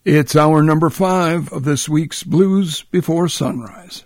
It's hour number 5 of this week's Blues Before Sunrise.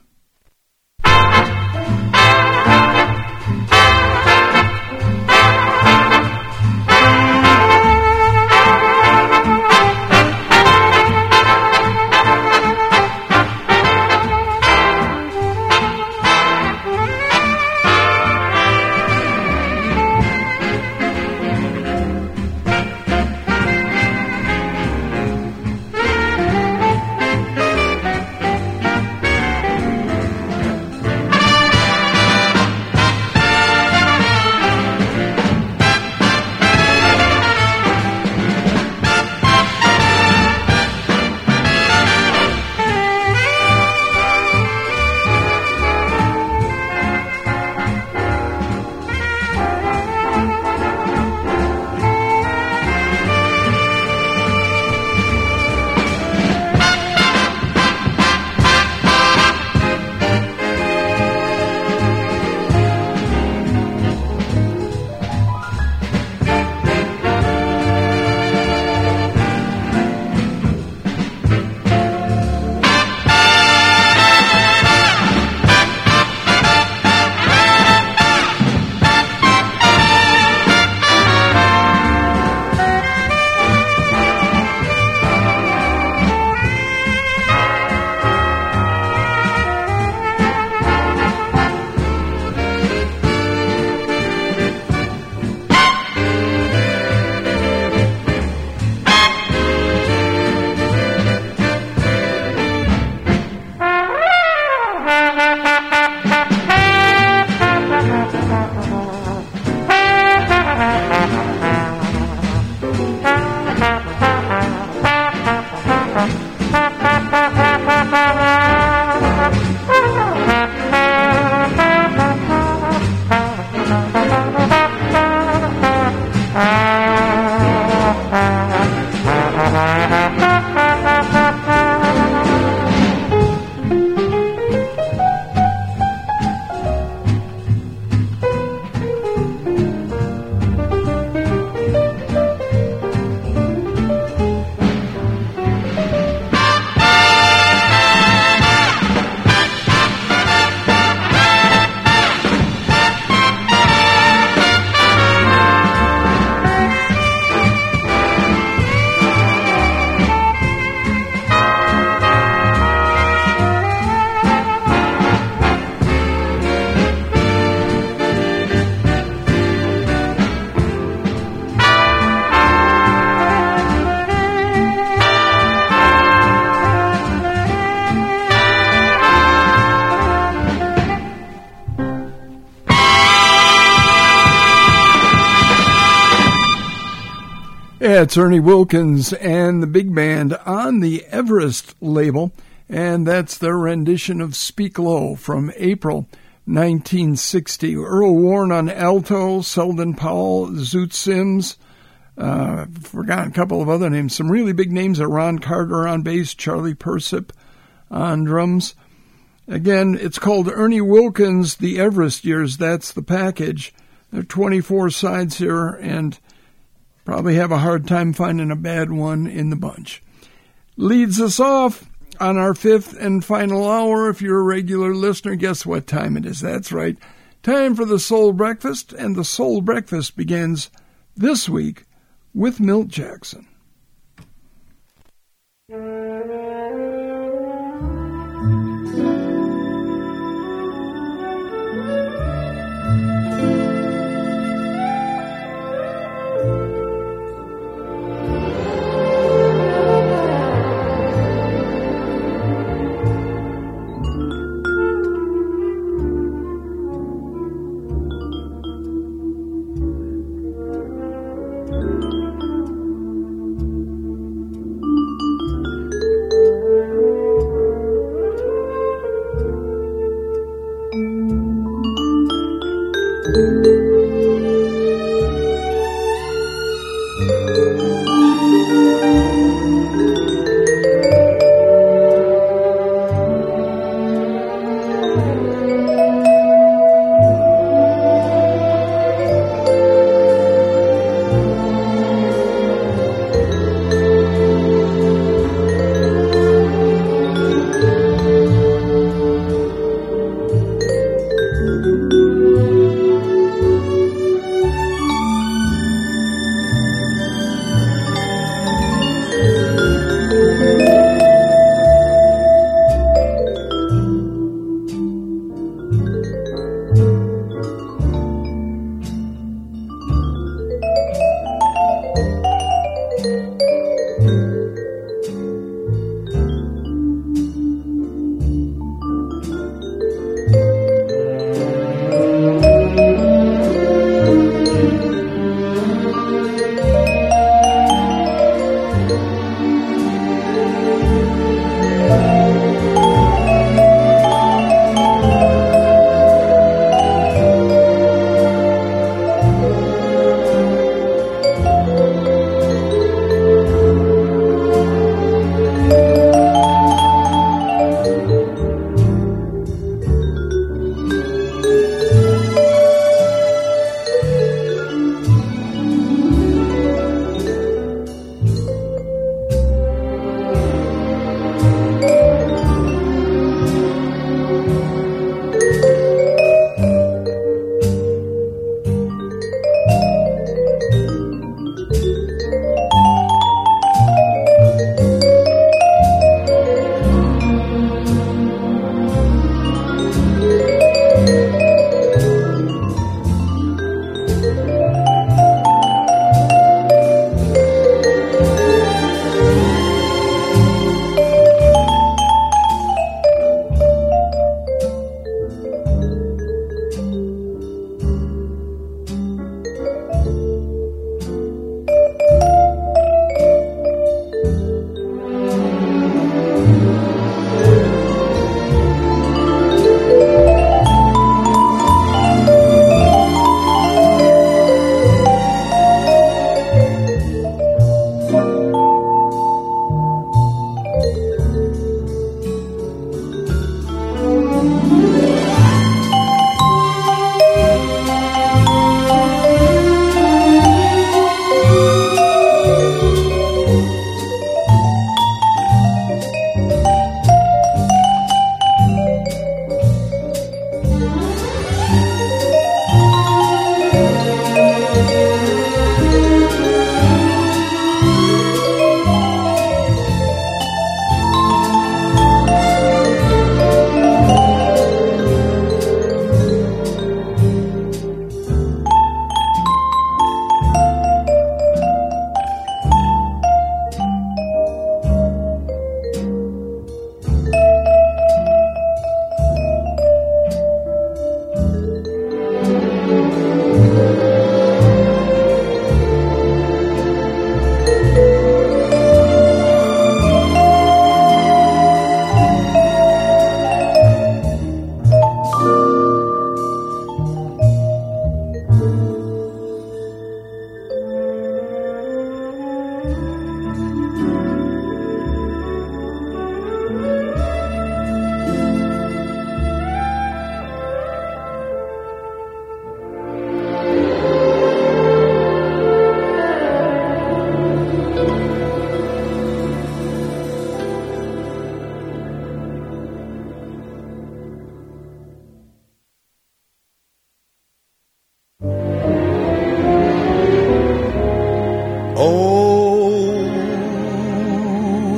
Yeah, it's Ernie Wilkins and the big band on the Everest label, and that's their rendition of Speak Low from April 1960. Earl Warren on alto, Selden Powell, Zoot Sims, forgot a couple of other names. Some really big names are Ron Carter on bass, Charlie Persip on drums. Again, it's called Ernie Wilkins, the Everest Years. That's the package. There are 24 sides here, and probably have a hard time finding a bad one in the bunch. Leads us off on our 5th and final hour. If you're a regular listener, guess what time it is? That's right. Time for the Soul Breakfast, and the Soul Breakfast begins this week with Milt Jackson.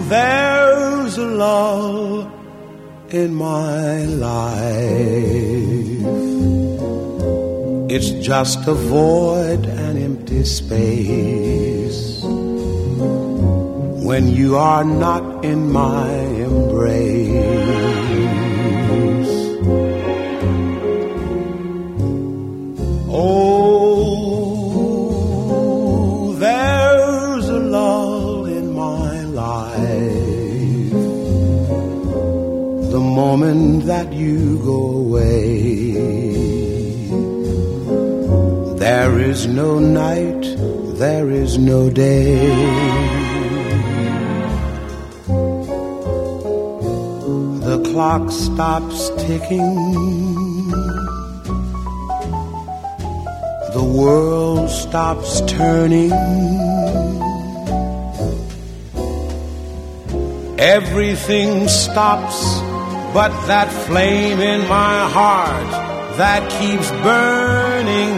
there's a lull in my life. It's just a void, an empty space, when you are not in my embrace. Oh, there's a lull in my life, the moment that you go away. There is no night, there is no day. The clock stops ticking, the world stops turning, everything stops but that flame in my heart that keeps burning,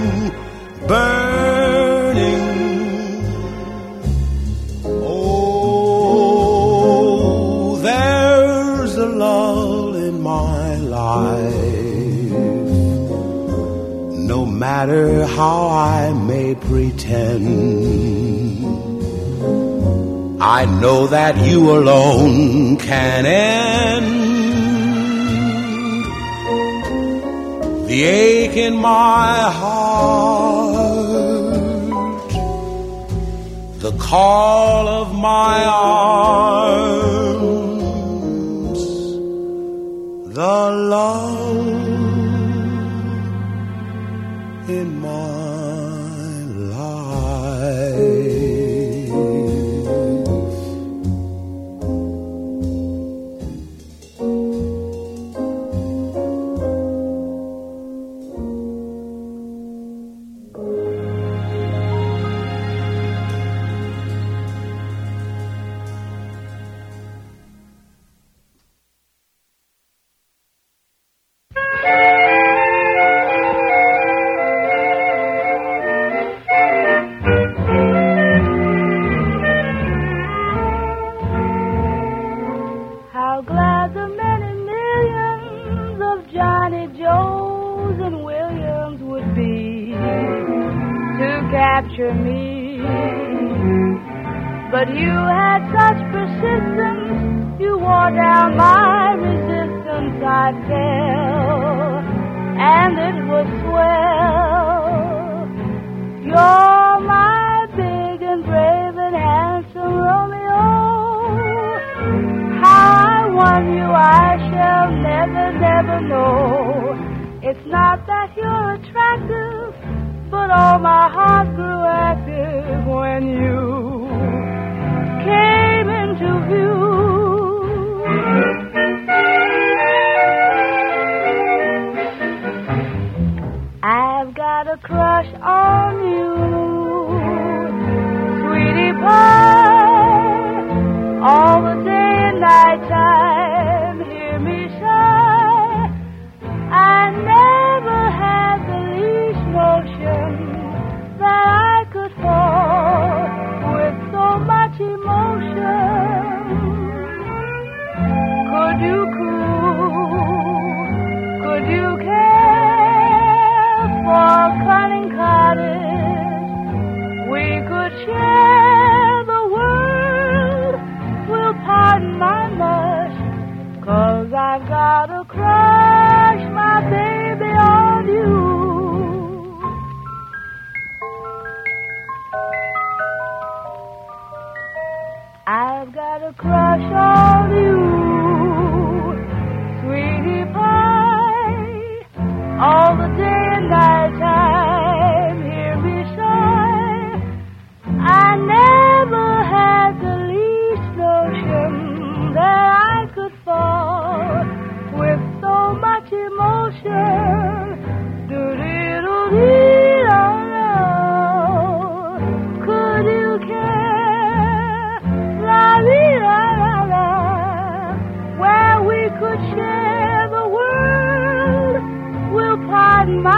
burning. Oh, there's a lull in my life, no matter how I may pretend. I know that you alone can end the ache in my heart, the call of my arms, the lull in my life. Capture me, but you had such persistence, you wore down my resistance. I fell, and it was swell. You're my big and brave and handsome Romeo. How I won you I shall never, never know. It's not that you're attractive, but all my heart grew active when you came into view. I've got a crush on you, sweetie pie, all the day and night time. Hear me sigh, I never had the least notion that I could fall with so much emotion. Could you cool, could you care for cunning cottage? We could share the world, we'll pardon my mush, 'cause I've got a crush, my baby, on you. I've got a crush on you, sweetie pie, all the day and night time. Hear me sigh, I never had the least notion that I could fall with so much emotion. Do-do-do-do-do. Could you care? La-dee-la-la-la. Where we could share the world, we'll pardon my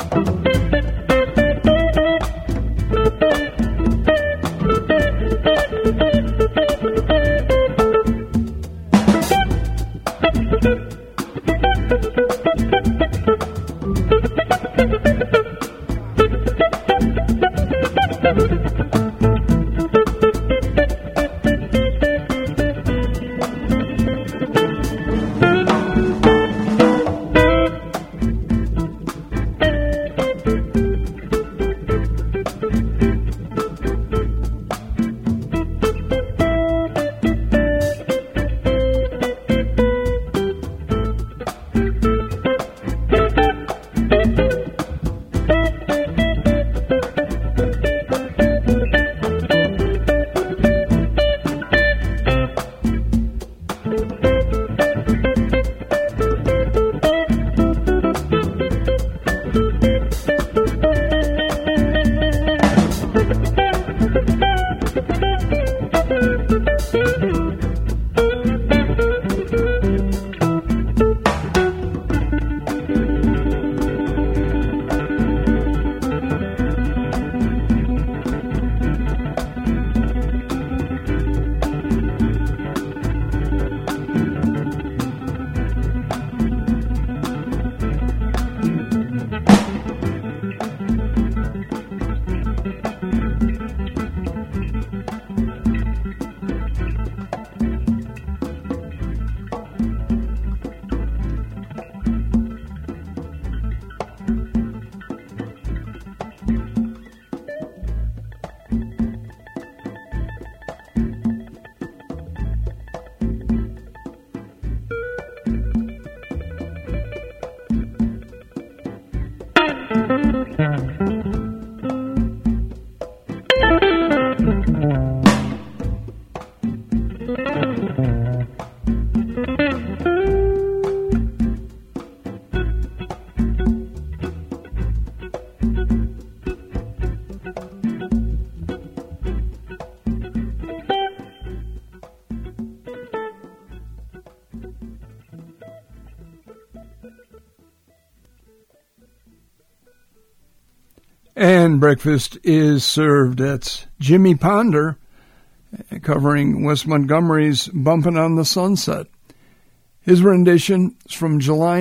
And breakfast is served. That's Jimmy Ponder covering Wes Montgomery's Bumpin' on the Sunset. His rendition is from July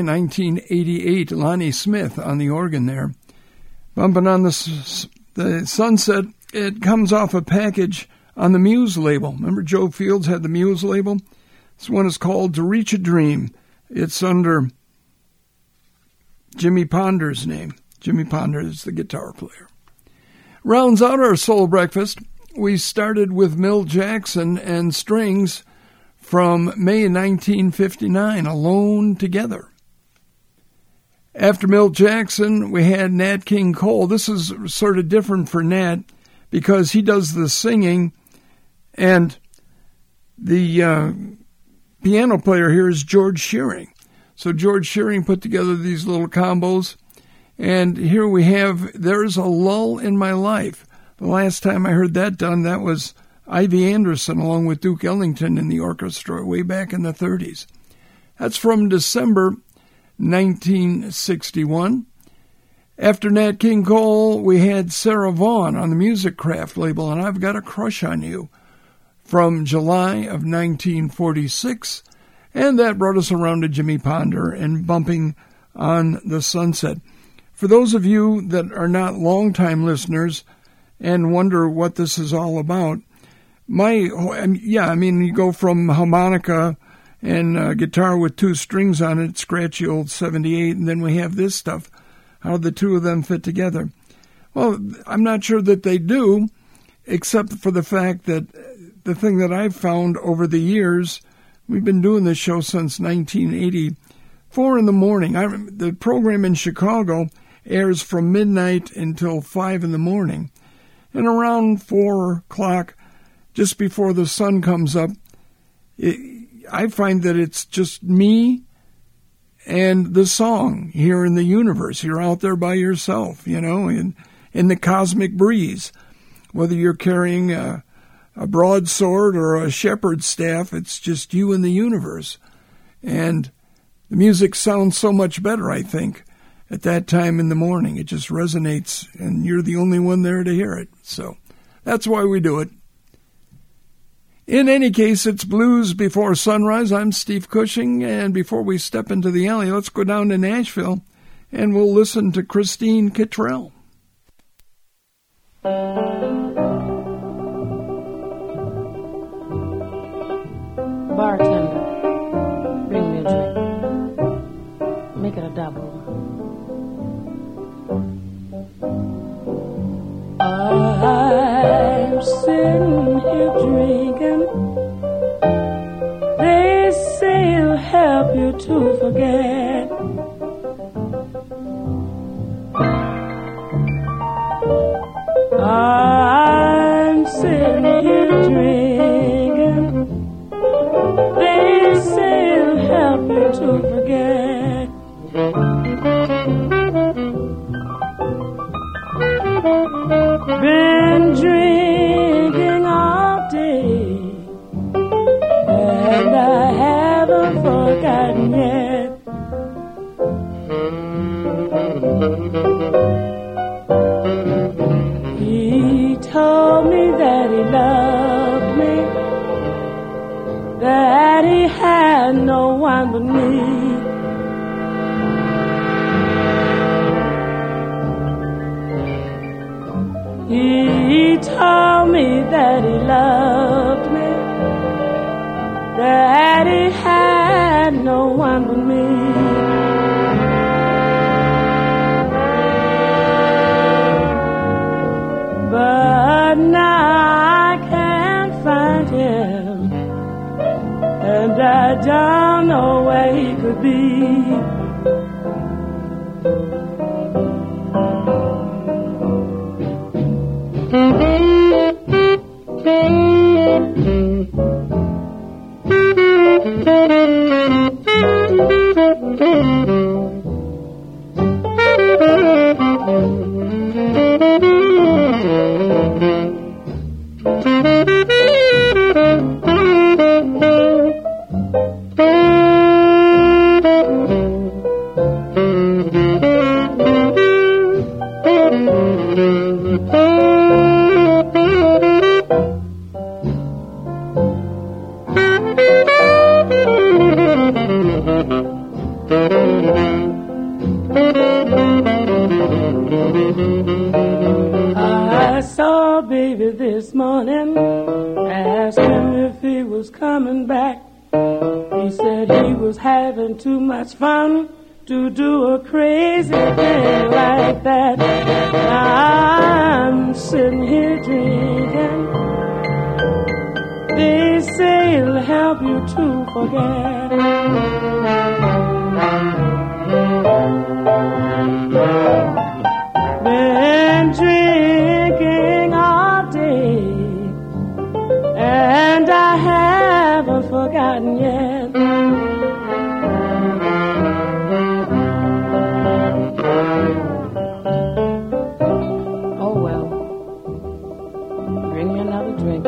1988. Lonnie Smith on the organ there. Bumpin' on the Sunset, it comes off a package on the Muse label. Remember Joe Fields had the Muse label? This one is called To Reach a Dream. It's under Jimmy Ponder's name. Jimmy Ponder is the guitar player. Rounds out our soul breakfast. We started with Milt Jackson and Strings from May 1959, Alone Together. After Milt Jackson, we had Nat King Cole. This is sort of different for Nat because he does the singing, and the piano player here is George Shearing. So George Shearing put together these little combos. And here we have, There's a Lull in My Life. The last time I heard that done, that was Ivy Anderson along with Duke Ellington in the orchestra way back in the 30s. That's from December 1961. After Nat King Cole, we had Sarah Vaughan on the Music Craft label, and I've Got a Crush on You, from July of 1946. And that brought us around to Jimmy Ponder and Bumping on the Sunset. For those of you that are not longtime listeners and wonder what this is all about, you go from harmonica and guitar with two strings on it, scratchy old 78, and then we have this stuff, how the two of them fit together. Well, I'm not sure that they do, except for the fact that the thing that I've found over the years, we've been doing this show since 1984 in the morning. The program in Chicago airs from midnight until 5 in the morning. And around 4 o'clock, just before the sun comes up, I find that it's just me and the song here in the universe. You're out there by yourself, in the cosmic breeze. Whether you're carrying a broadsword or a shepherd's staff, it's just you and the universe. And the music sounds so much better, I think. at that time in the morning. It just resonates, and you're the only one there to hear it. So that's why we do it. In any case, it's Blues Before Sunrise. I'm Steve Cushing, and before we step into the alley, let's go down to Nashville, and we'll listen to Christine Kittrell. Bartender, bring me a drink. Make it a double. I'm sitting here drinking. They say it'll help you to forget. I'm sitting here drinking. They say it'll help you to forget. Been drinking all day, and I haven't forgotten yet. He told me that he loved me, that he had no one but me. He told me that he loved me, that he had no one but me. But now I can't find him, and I don't know where he could be. I saw baby this morning, asked him if he was coming back. He said he was having too much fun to do a crazy thing like that. I'm sitting here drinking. They say it'll help you to forget. Been drinking all day, and I haven't forgotten yet. Oh well, bring me another drink.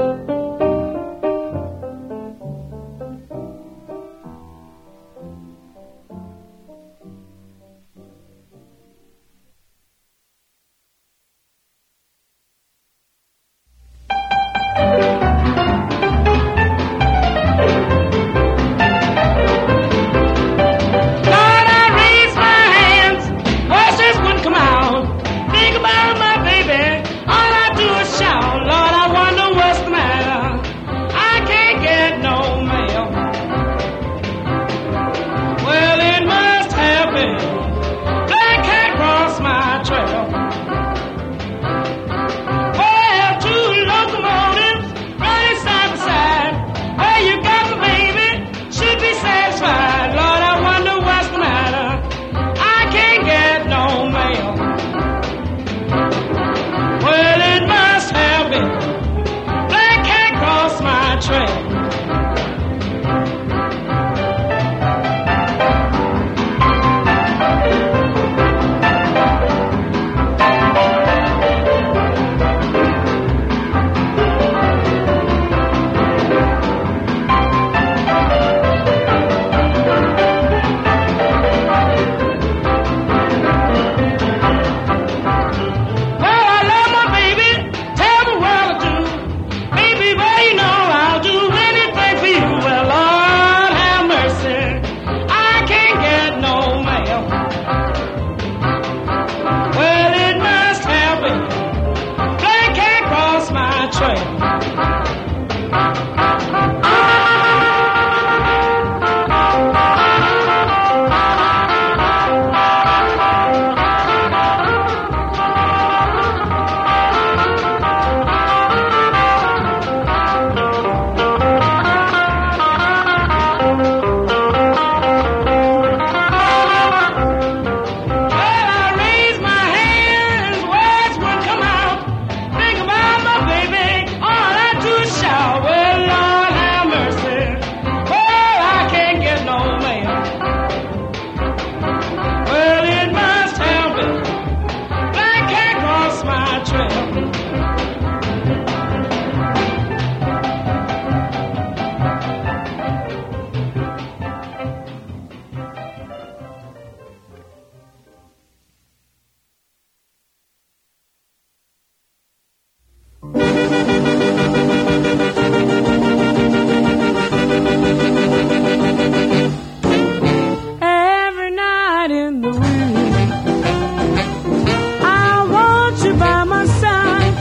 want you by my side.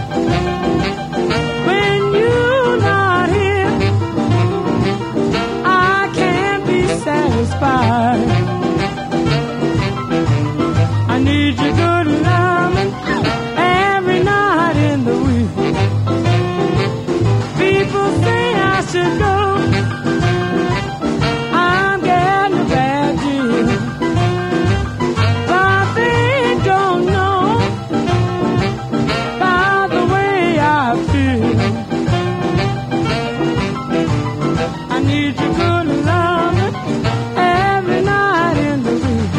When you're not here, I can't be satisfied. I need your good loving every night in the week. People say I should go. I'm getting a bad deal, but they don't know by the way I feel. I need your good loving every night in the week.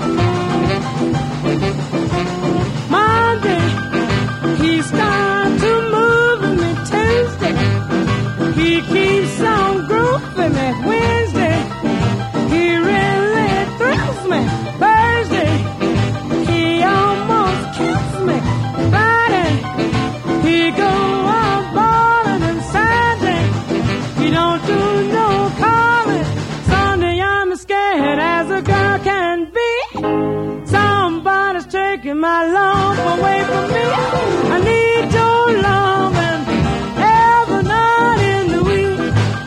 Monday, he starts to move me. Tuesday, he keeps on grooving me. Wednesday, he really thrills me. Thursday, he almost kills me. Friday, he go on balling. And Saturday, he don't do no calling. Sunday, I'm as scared as a girl can be. Somebody's taking my love away from me. I need your loving every night in the week.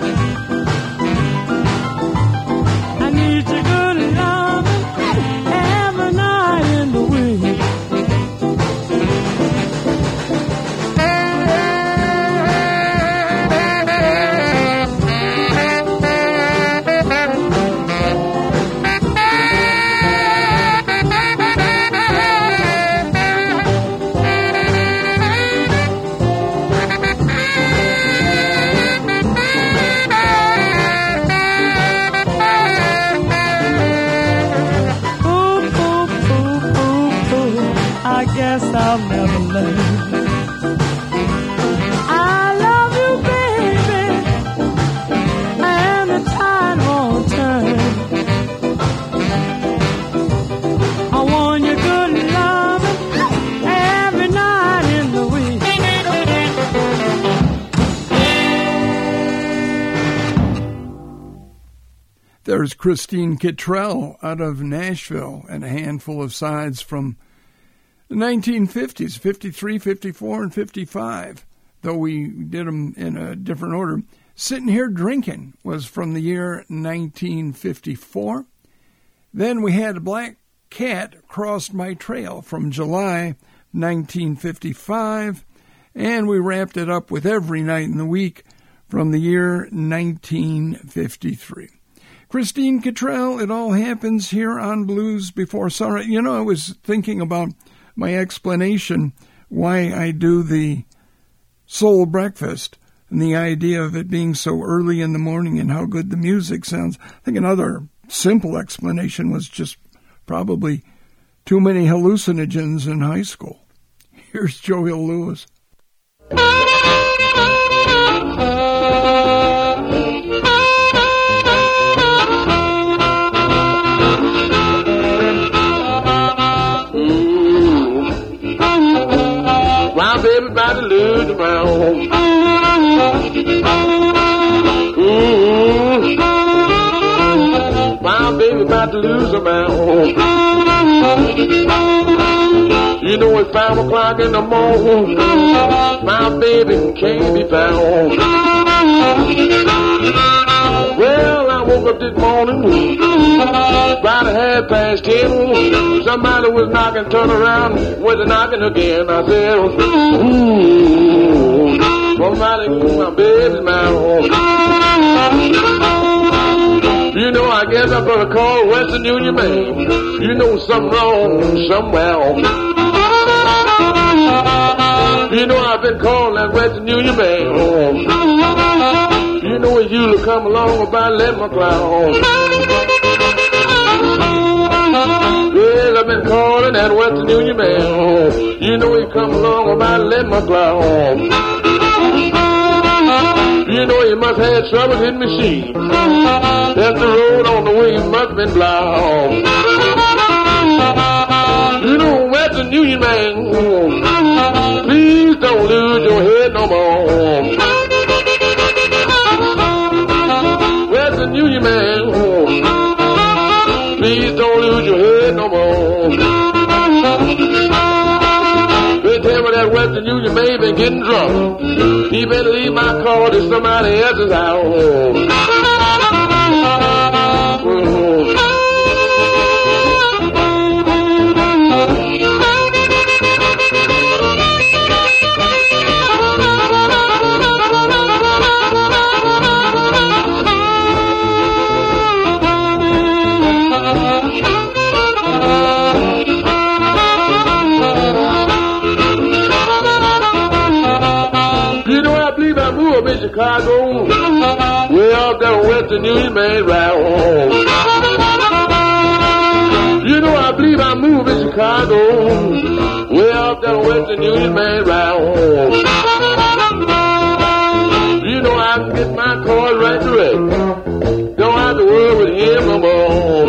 I need your good loving every night in the week. I guess I'll never learn. I love you, baby, and the tide won't turn. I want your good loving every night in the week. There's Christine Kittrell out of Nashville and a handful of sides from the 1950s, 53, 54, and 55, though we did them in a different order. Sitting Here Drinking was from the year 1954. Then we had Black Cat Crossed My Trail from July 1955, and we wrapped it up with Every Night in the Week from the year 1953. Christine Kittrell, It All Happens Here on Blues Before Sunrise. You know, I was thinking about my explanation why I do the soul breakfast and the idea of it being so early in the morning and how good the music sounds. I think another simple explanation was just probably too many hallucinogens in high school. Here's Joel Lewis. Baby, about to lose the ground. My baby about to lose her mind. You know it's 5 o'clock in the morning. My baby can't be found. Well, I woke up this morning about 10:30. Somebody was knocking, turned around, went knocking again. I said, somebody in my baby's mouth. You know, I guess I better call Western Union man. You know something wrong somewhere. You know I've been calling that Western Union man. You know it's usually come along about 11 o'clock. Well, I've been calling that Western Union man. You know he come along about 11 o'clock. You know he must have trouble in the machine. That's the road on the way, he must have been blocked. You know, Western Union man, please don't lose your head no more. Western Union man, please don't lose your head no more. They that Western Union may been getting drunk. He better leave my call to somebody else's house. In Chicago, way out there in Western Union, man, right home. You know, I believe I moved in Chicago, way out there in Western Union, man, right home. You know, I can get my car right direct. Don't have to worry with him no more.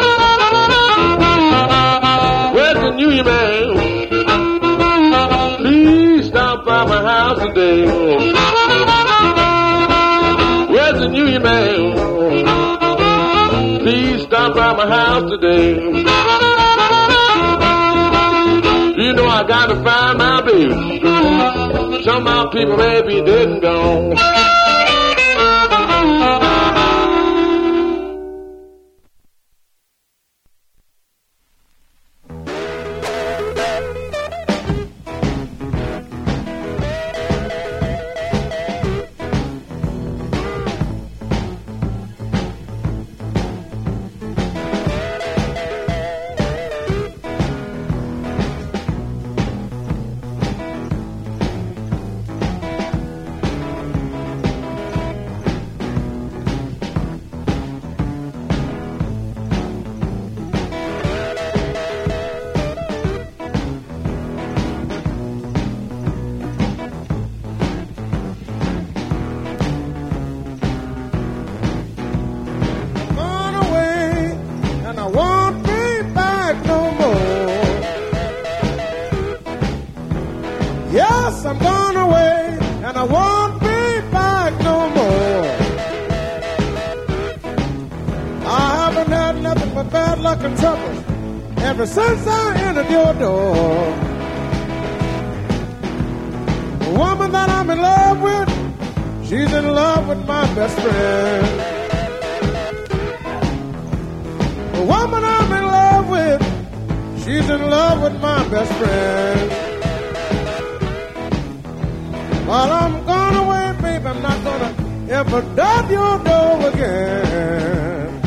Western Union, man, please stop by my house today. Western Union, man, please stop by my house today. You know I gotta find my baby. Some of my people may be dead and gone. Since I entered your door, the woman that I'm in love with, she's in love with my best friend. The woman I'm in love with, she's in love with my best friend. While I'm gone away, babe, I'm not gonna ever knock your door again.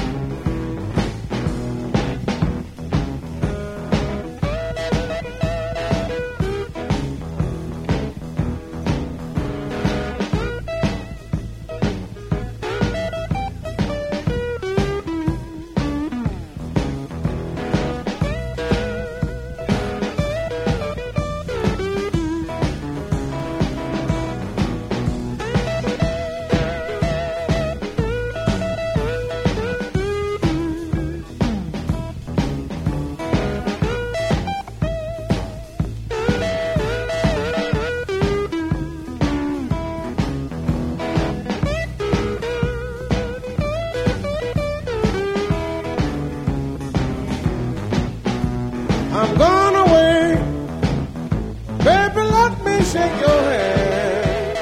I'm gone away, baby, let me shake your hand.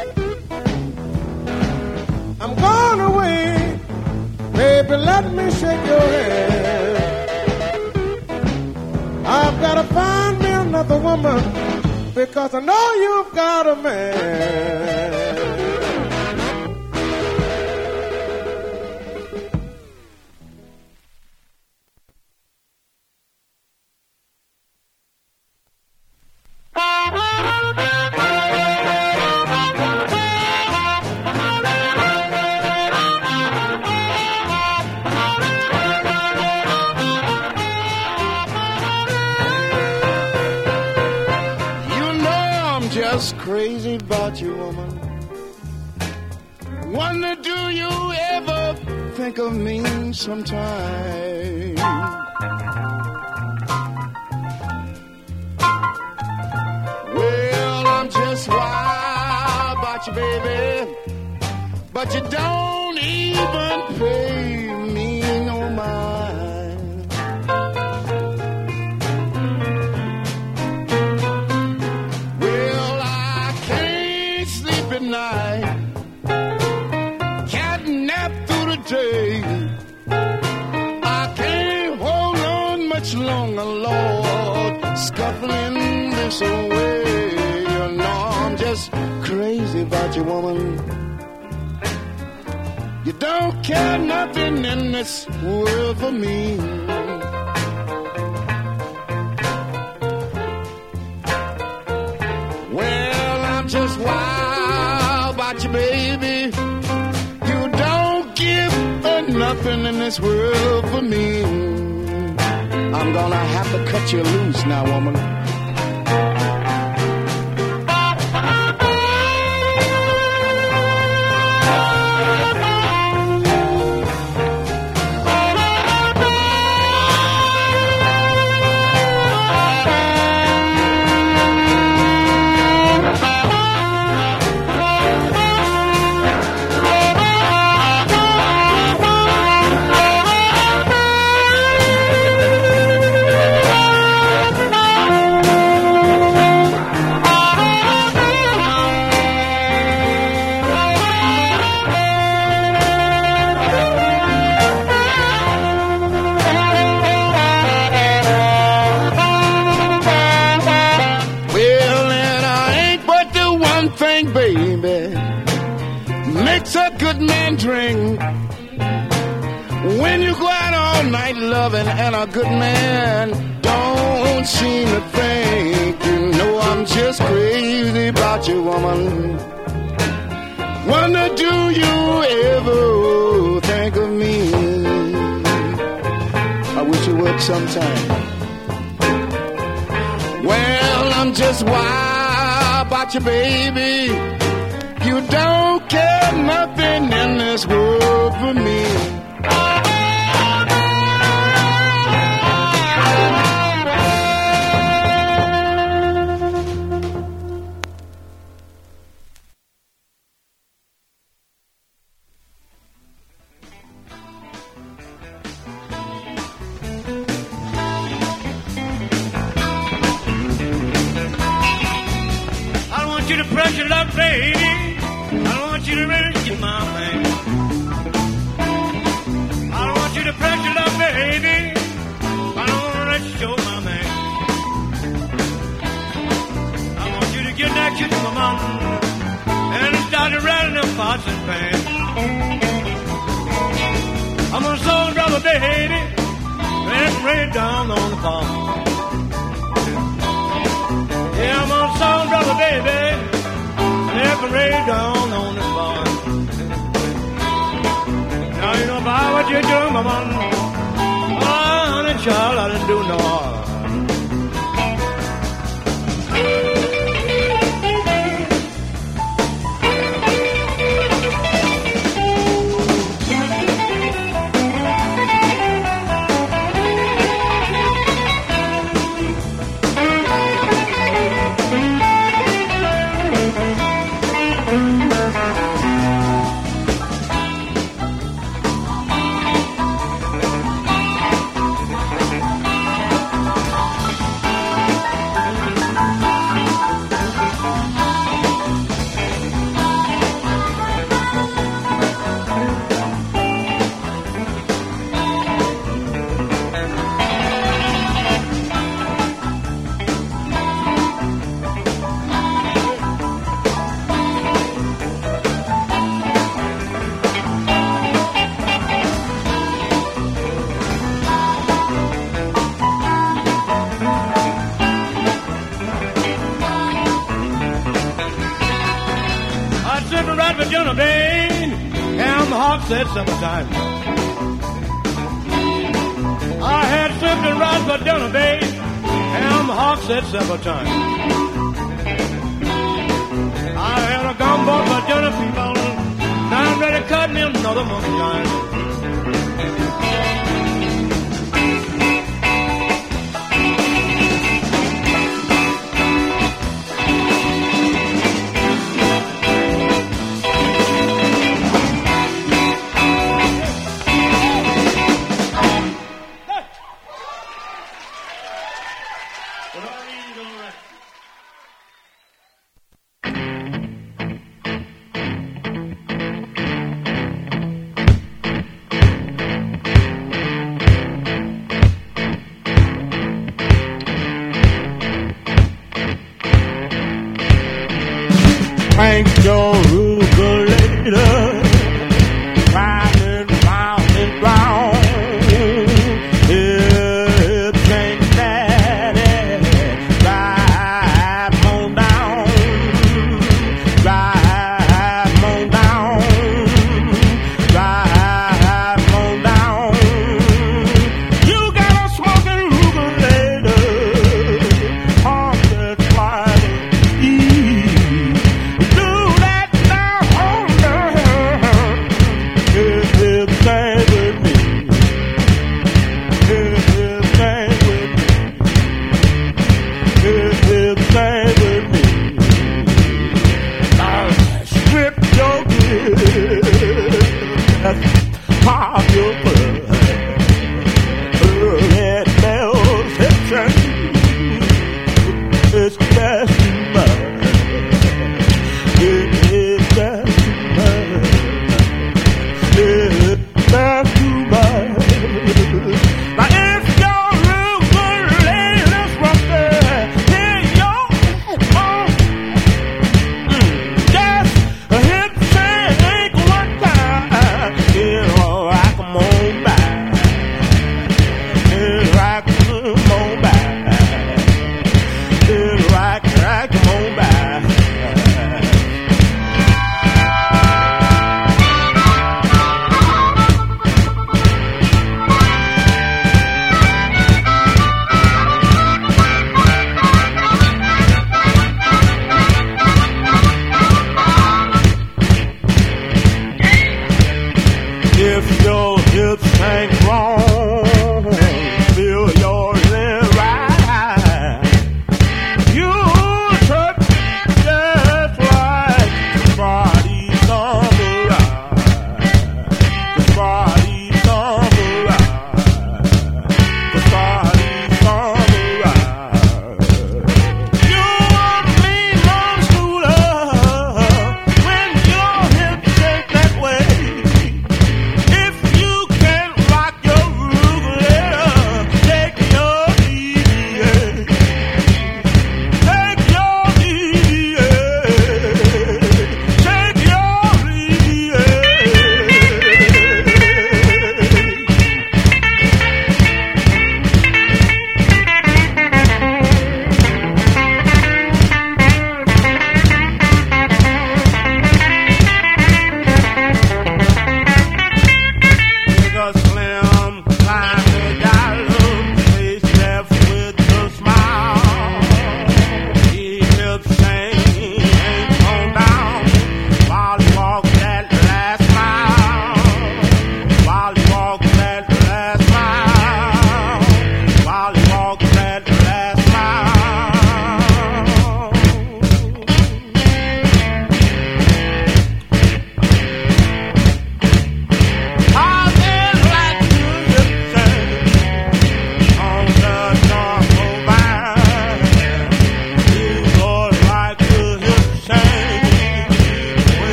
I'm gone away, baby, let me shake your hand. I've got to find me another woman, because I know you've got a man. Crazy about you, woman. Wonder, do you ever think of me sometime? Well, I'm just wild about you, baby, but you don't even pay me no mind. night, catnap through the day. I can't hold on much longer, Lord, scuffling this away. You know I'm just crazy about you, woman. You don't care nothing in this world for me. Well, I'm just wild about you, baby. You don't give nothing in this world for me. I'm gonna have to cut you loose now, woman. A good man drink when you go out all night loving, and a good man don't seem to think. You know I'm just crazy about you, woman. Wonder, do you ever think of me? I wish you would sometime. Well, I'm just wild about you, baby. You don't care nothing in this world for me. I want you to press your luck, baby. I want you to rescue my man. I want you to press your luck, baby. I don't want to rescue my man. I want you to get next to my mom and start to rattle them pots and pans. I'm on soul brother, baby, and rain down on the farm. Yeah, I'm on soul brother, baby. Never rain down on the farm. Now you know about what you're doing, my man. Oh, honey, child, I didn't do no harm. Said summertime. I had something right for dinner, babe. Ham hock said several times. I had a gumbo for dinner, people. Now I'm ready to cut me another moonshine. crank your regulator, round and round and round. Hips ain't daddy, drive on down, drive on down, drive on down. You got a smoking regulator, heart that's flying east. Do that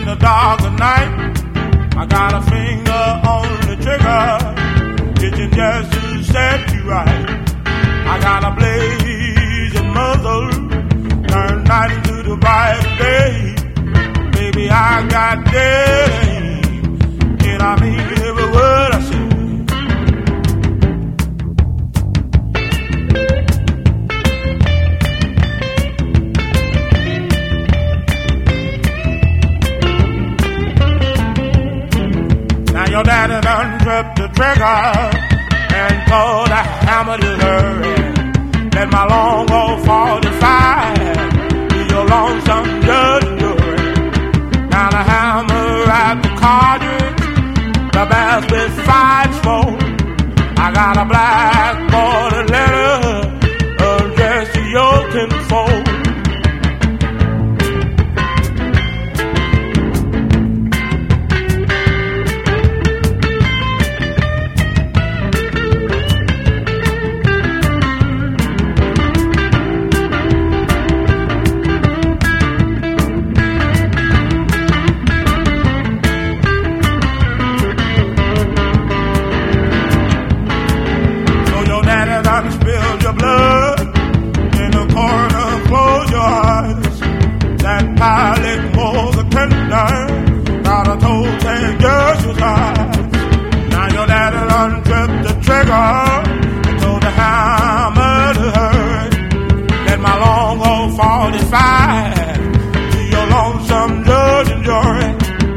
in the dark of night. I got a finger on the trigger, itching just to set you right. I got a blazing muzzle, turn night into the bright day. Baby, I got dead aim, and I mean every word I say. Your daddy done tripped the trigger and pulled the hammer to her head. Let my long old 45 be your lonesome judge and jury. Now the hammer at the cartridge, the bass with 5-4. I got a blackboard letter addressed to your kinfolk. Got a toe and just was high. Now your daddy done tripped the trigger and told the hammer to hurt. Let my long old 45 be your lonesome judge and jury.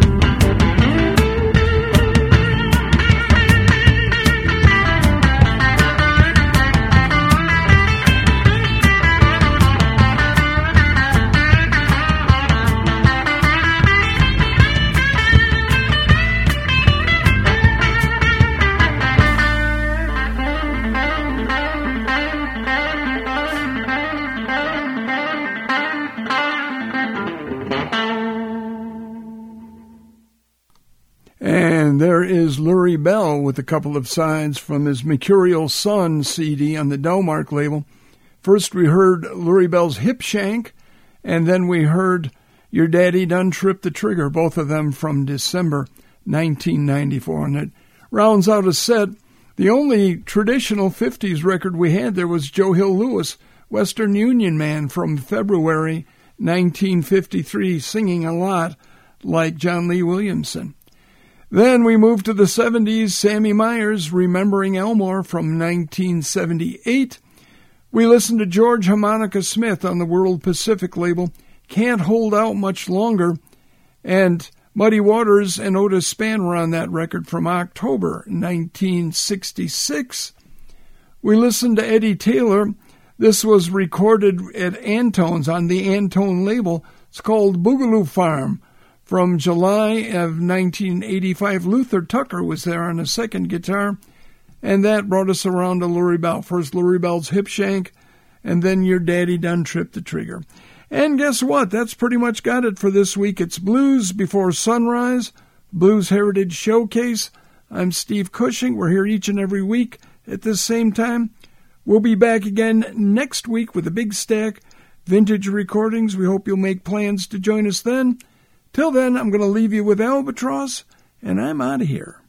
And there is Lurie Bell with a couple of sides from his Mercurial Sun CD on the Delmark label. First we heard Lurie Bell's Hip Shank, and then we heard Your Daddy Done Tripped the Trigger, both of them from December 1994. And it rounds out a set. The only traditional 50s record we had there was Joe Hill Lewis, Western Union Man, from February 1953, singing a lot like John Lee Williamson. Then we moved to the 70s, Sammy Myers, Remembering Elmore from 1978. We listened to George Harmonica Smith on the World Pacific label, Can't Hold Out Much Longer, and Muddy Waters and Otis Spann were on that record from October 1966. We listened to Eddie Taylor. This was recorded at Antone's on the Antone label. It's called Boogaloo Farm. From July of 1985, Luther Tucker was there on a second guitar, and that brought us around to Lurie Bell. First Lurie Bell's Hip Shank, and then Your Daddy Done Tripped the Trigger. And guess what? That's pretty much got it for this week. It's Blues Before Sunrise, Blues Heritage Showcase. I'm Steve Cushing. We're here each and every week at this same time. We'll be back again next week with a big stack, vintage recordings. We hope you'll make plans to join us then. Till then, I'm going to leave you with Albatross, and I'm out of here.